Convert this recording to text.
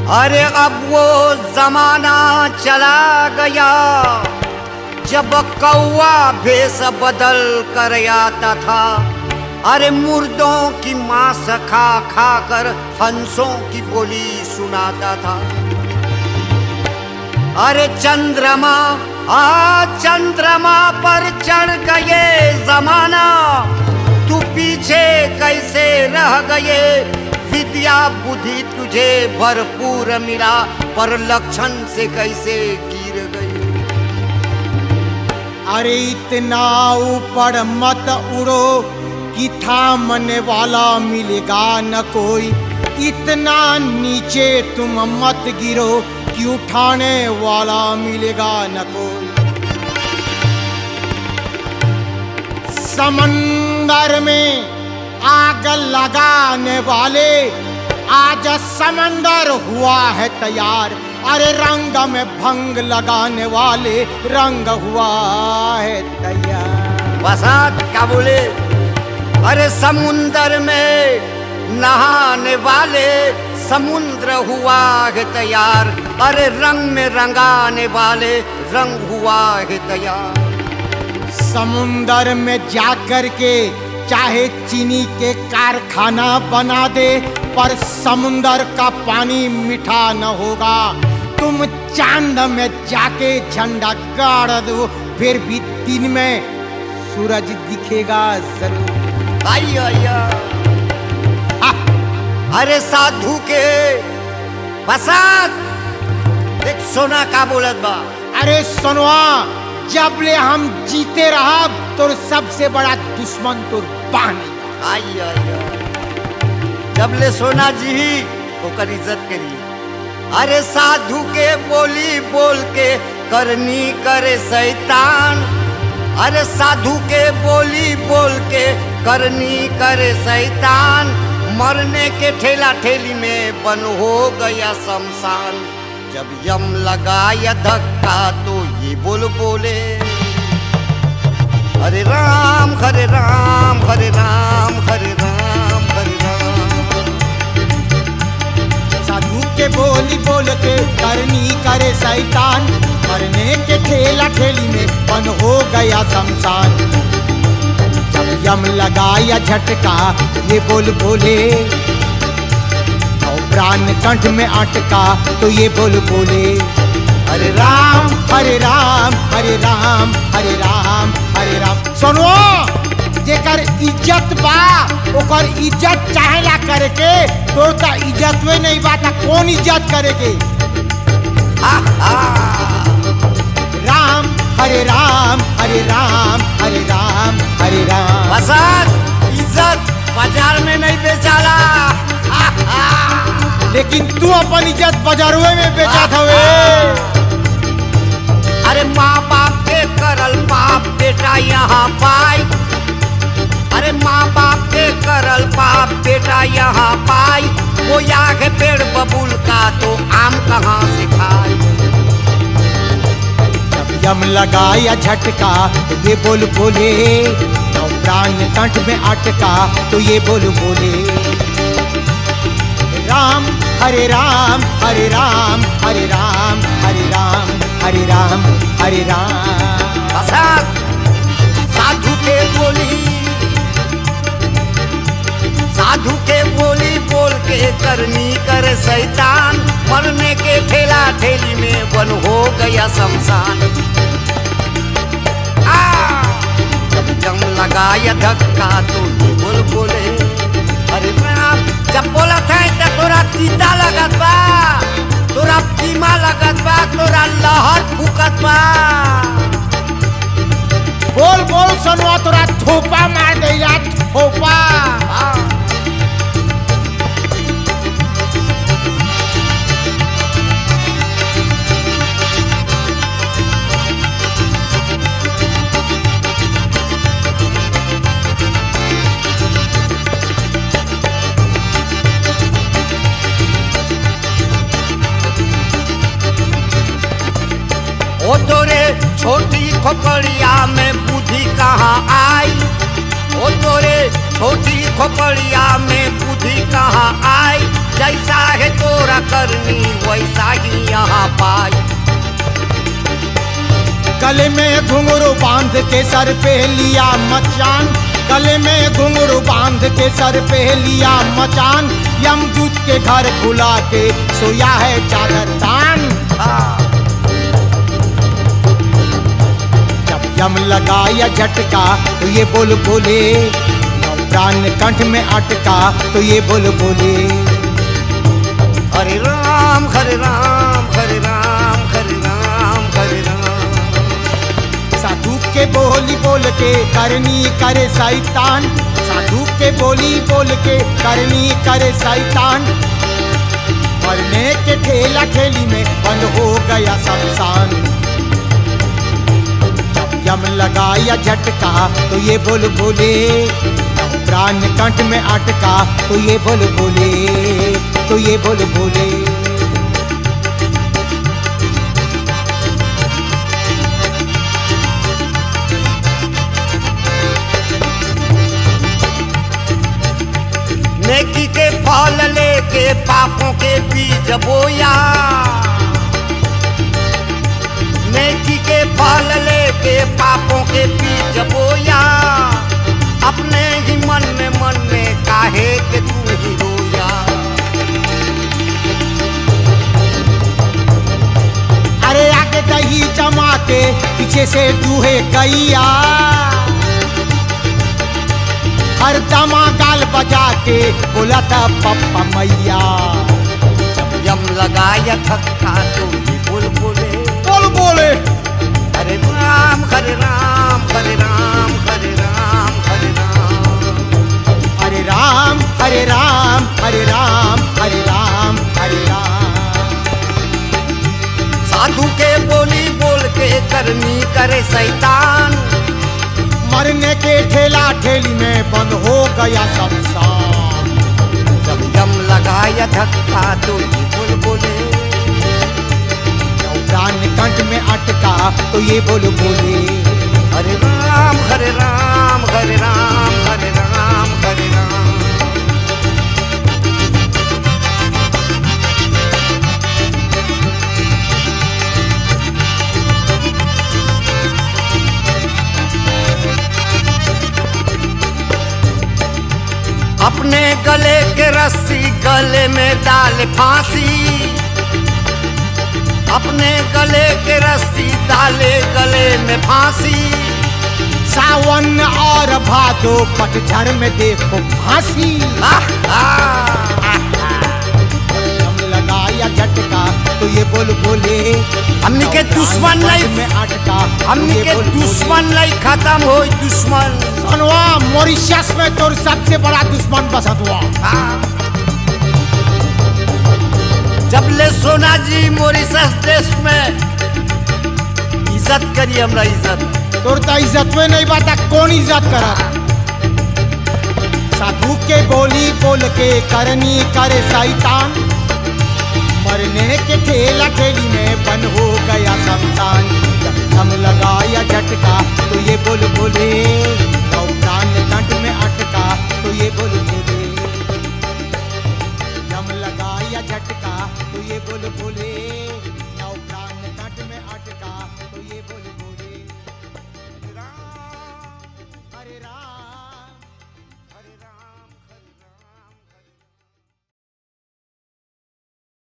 अरे अब वो जमाना चला गया जब कौवा भेष बदल कर आता था। अरे मुर्दों की मांस खा खा कर हंसों की बोली सुनाता था। अरे चंद्रमा चंद्रमा पर चढ़ गए जमाना, तू पीछे कैसे रह गए। विद्या बुद्धि तुझे भरपूर मिला, पर लक्षण से कैसे गिर गए। अरे इतना ऊपर मत उड़ो कि थामने वाला मिलेगा न कोई, इतना नीचे तुम मत गिरो कि उठाने वाला मिलेगा न कोई। समंदर में आग लगाने वाले आज समंदर हुआ है तैयार। अरे रंग में भंग लगाने वाले रंग हुआ है तैयार। बसात क्या बोले? अरे समुंदर में नहाने वाले समुद्र हुआ है तैयार। अरे रंग में रंगाने वाले रंग हुआ है तैयार। समुंदर में जाकर के चाहे चीनी के कारखाना बना दे, पर समुंदर का पानी मीठा न होगा। तुम चांद में जाके झंडा गाड़ दो, फिर भी दिन में सूरज दिखेगा जरूर। आइया अरे साधु के बसात एक सोना का बोलत बा। अरे सोनवा, जब ले हम जीते रहा तो सबसे बड़ा दुश्मन तो बानी। आइया जब ले सोना जी ओकर इज्जत करिए। अरे साधु के बोली बोल के करनी करे शैतान। अरे साधु के बोली बोल के करनी करे शैतान। मरने के ठेला ठेली में बन हो गया शमशान। जब यम लगाया धक्का तो ये बोल बोले, हरे राम हरे राम हरे राम हरे राम हरे राम। साधु के बोली बोल के करनी करे शैतान। मरने के ठेला ठेली में बन हो गया शमशान। जब यम लगाया झटका ये बोल बोले, और प्राण कंठ में अटका तो ये बोल बोले, हरे राम हरे राम हरे राम हरे राम हरे राम। सुनो, जेकर इज्जत बा ओकर इज्जत चाहेला करके, तोर का इज्जत में नहीं बा त कौन इज्जत करेगे। राम हरे राम हरे राम हरे राम हरे राम। बसात इज्जत बाजार में नहीं बेचाला। लेकिन तू अपन इज्जत बाजारवे में बेचत हवे। अरे माँ बाप के करल पाप बेटा यहाँ पाई। अरे माँ बाप के करल पाप बेटा यहाँ पाई। वो आगे पेड़ बबूल का तो आम कहाँ से खाई। यम लगाया झटका तो ये बोल बोले, तो प्राण कंठ में अटका तो ये बोल बोले, राम हरे राम हरे राम हरे राम हरे राम हरे राम हरे राम। साधु के बोली बोल के करनी कर शैतान। मरने के ठेला ठेली में बन हो गया शमशान। जब लगाया धक्का तो बोल बोले, अरे राम जब बोला था तो तोरा तीता लगत बा, तोरा कीमा लगत बा, तोरा लहर फूकत बा। बोल बोल सुनवा, तोरा थोपा मार देला थोपा। ओ तोरे छोटी खोपड़िया में बुद्धि कहाँ आई। ओ तोरे छोटी खोपड़िया में बुद्धि कहाँ आई। जैसा है तोरा करनी पाई। गले में घुंघरू बांध के सर पे लिया मचान, गले में घुंघरू बांध के सर पे लिया मचान, यमदूत के घर खुला के सोया है चादर तान। जब यम लगाया झटका तो ये बोल बोले, प्राण कंठ में अटका तो ये बोल बोले, हरे राम हरे राम हरे राम हरे राम हरे राम। साधु के बोली बोल के करनी करे शैतान, साधु के बोली बोल के करनी करे शैतान, मरने के ठेला ठेली में बंद हो गया शमशान। जब यम लगाया झटका तो ये बोल बोले, प्राण कंठ में अटका तो ये बोल बोले, तो ये बोल बोले। नेकी के फल लेके पापों के बीज बोया, नेकी के फल लेके पापों के बीज बोया, अपने ही मन में काहे के तू ही रोया। अरे आगे दही जमा के पीछे से दूहे गैया, हर दमा गाल बजा के बोला था पप्पा मैया। जब यम लगाया धक्का तो भी बोल बोले, बोल बोले, हरे राम हरे राम हरे राम हरे राम हरे राम। हरे राम हरे राम हरे राम हरे राम हरे राम। साधु के बोली बोल के करनी करे शैतान, मरने के ठेला ठेली में बंद हो गया शमशान। जब यम लगाया धक्का तो ये बोल बोले, प्राण कंठ में अटका तो ये बोल बोले, हरे राम हरे राम हरे राम हरे राम हरे राम। अपने गले के रस्सी गले में डाल फांसी, अपने गले के रस्सी डाले गले में फांसी, सावन और भादो पतझड़ में देखो फांसी। हम लगाया झटका तो ये बोल बोले, हमनी के दुश्मन नहीं में अटका, हमनी के दुश्मन नहीं खत्म हो दुश्मन। सुनवा मॉरिशस में तो सबसे बड़ा दुश्मन बसत हुआ। जब ले सोना जी मॉरिशस देश में इज्जत करी, हमरा इज्जत तोर तो इज्जत में नहीं बात, कौन इज्जत करा। साधु के बोली बोल के करनी करे शैतान, मरने के ठेला ठेली में बन हो गया शमशान। जब हम लगाया झटका तो ये बोल बोले, और प्राण कंठ में अटका तो ये बोल बोले, हम लगाया झटका तो ये बोल बोले, और प्राण कंठ में अटका तो ये बोल बोले, हरे राम।